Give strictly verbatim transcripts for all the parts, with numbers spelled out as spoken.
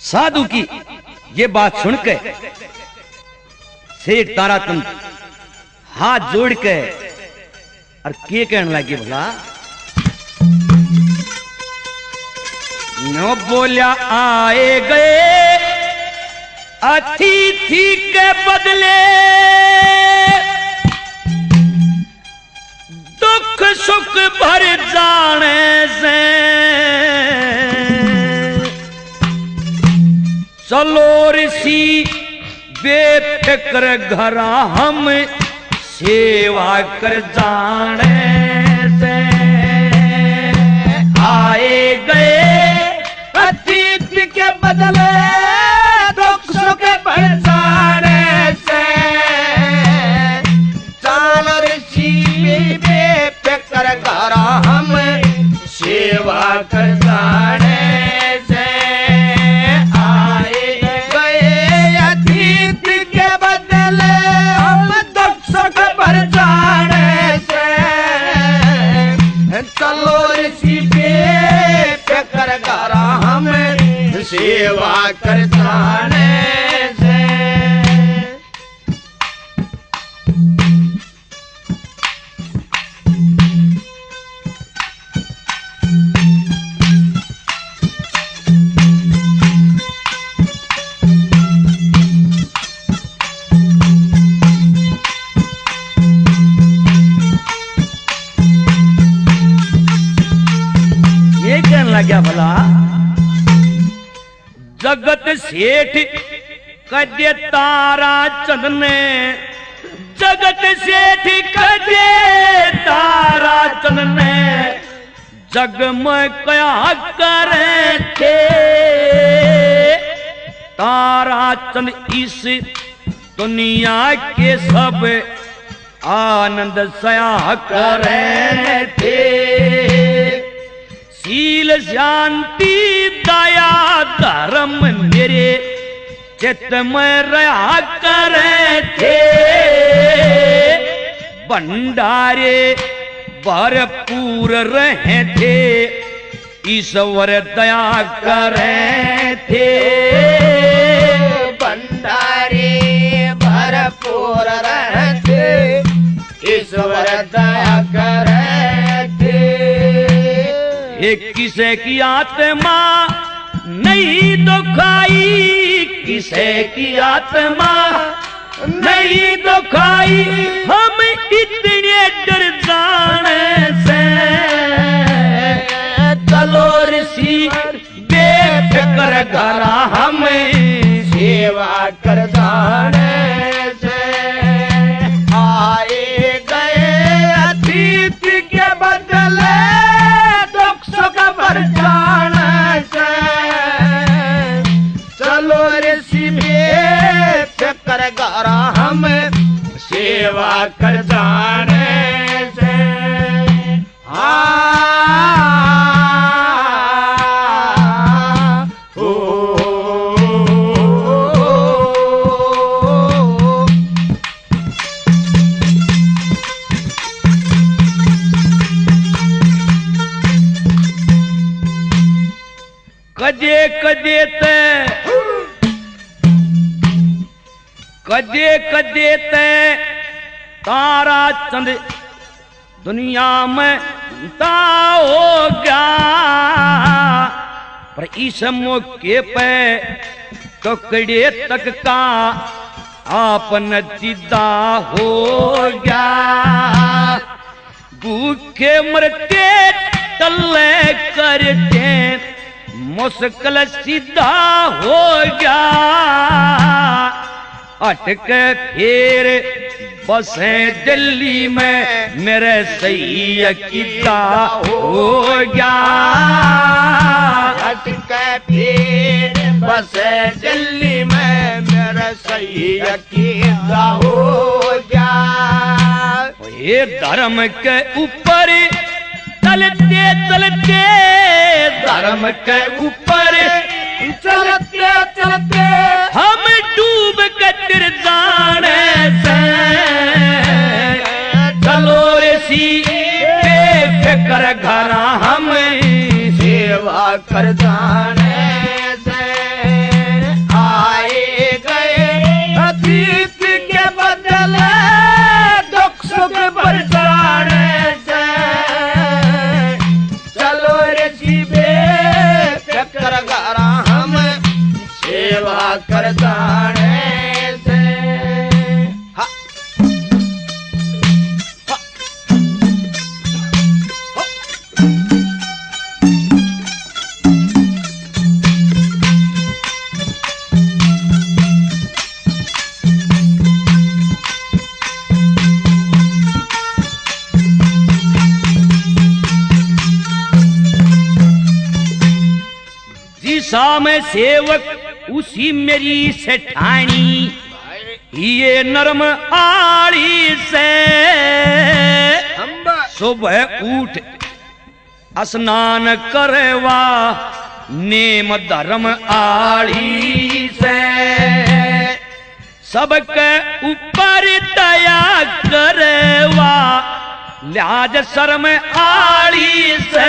साधु की ये बात सुनकर सेठ ताराचंद हाथ जोड़ के और के कहने लगे, भला नो बोलिया आए गए अतिथि के बदले दुख सुख भर जाने से चलो ऋषि बेफिक्र घरा हम सेवा कर जाने से। आए गए अतिथि के बदले दुख सुख भर जाने से चलो ऋषि बेफिक्र घरा हम सेवा कर जाने से। चलो ऋषि बेफिक्र घरा हम सेवा कर जाने से। क्या भला जगत सेठ कदे ताराचंद ने, जगत सेठ कदे ताराचंद ने जग में क्या करे थे। ताराचंद इस दुनिया के सब आनंद सया करे थे। शील शांति दया धर्म मेरे चित्त में रहा करे थे। भंडारे भरपूर रहे थे ईश्वर दया करे थे। भंडारे भरपूर रहे थे ईश्वर दया करे थे। किसे की आत्मा नहीं दुखाई, किसे की आत्मा नहीं दुखाई हम इतने डर जाने से। चलो ऋषि बेफिक्र घरा हम सेवा कर जाने से। आए गए अतिथि के बदले जाने से चलो ऋषि बेफिक्र घरा हम सेवा कर जाने से। हाँ कदे कदे ते कदे कदे ते ताराचंद दुनिया में ता हो गया, पर इस मौके पे टुकड़े तक का आपन दीदा हो गया। भूखे मरते तल्ले करते मुश्किल सीधा हो गया। अटक फिर बसे दिल्ली में मेरे सही अकीदा हो गया। अटक फिर बसे दिल्ली में मेरा सही अकीदा हो गया। ये धर्म के ऊपर चलते चलते धर्म के ऊपर चलते चलते हम डूब कर जाने से। चलो ऋषि बेफिक्र घरा हम सेवा कर जाने से। कर जाने से। हा। हा। हा। जिसा मैं सेवक उसी मेरी सेठानी, ये नरम आड़ी से सुबह उठ स्नान करवा नेम धर्म आड़ी से। सबके ऊपर दया करवा लिहाज शर्म आड़ी से।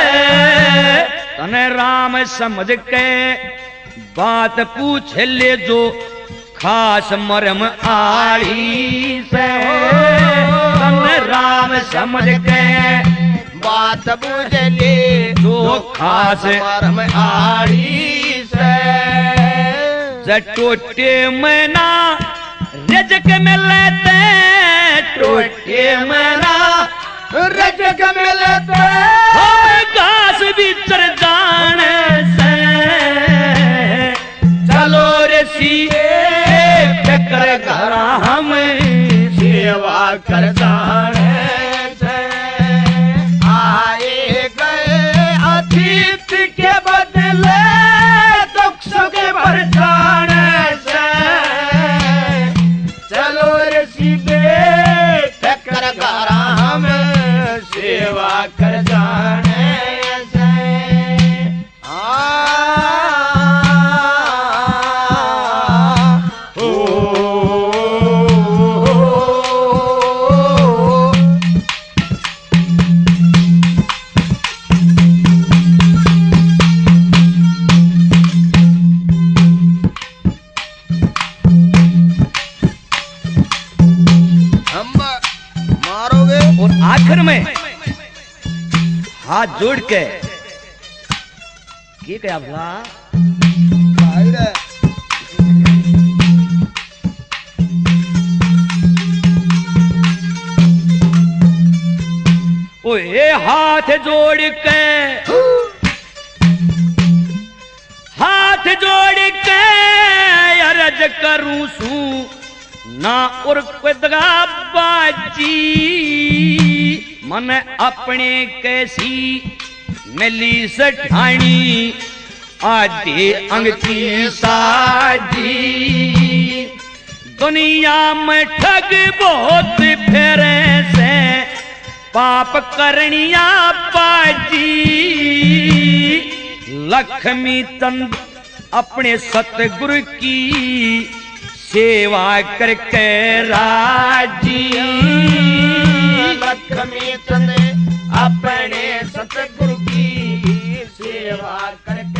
तने राम समझ के बात पूछ ले जो खास मरम आड़ी से। तने राम समझ के बात पूछ ले जो खास मरम आड़ी से। टोटे मैना रजक में लेते, टोटे मैना रजक में लेते, घास बिचर जान से। चलो रे सीए कर घर हम सेवा कर जाने से। आए गए अतिथि के बदले दुख सुख पर जाने से। चलो रे सीए कर घर हम सेवा कर जाने से। आ और आखिर में हाथ जोड़ के की क्या भला ओए हाथ जोड़ के हाथ जोड़ के अर्ज करूं सू ना और कुदगा बाजी। मन अपने कैसी मिली सठानी आधे अंगती साजी। दुनिया में ठग बहुत फेरे से पाप करनिया बाजी। लक्ष्मी तंद अपने सतगुरु की सेवा करके राजी। लक्ष्मी चंद अपने सतगुरु की सेवा करके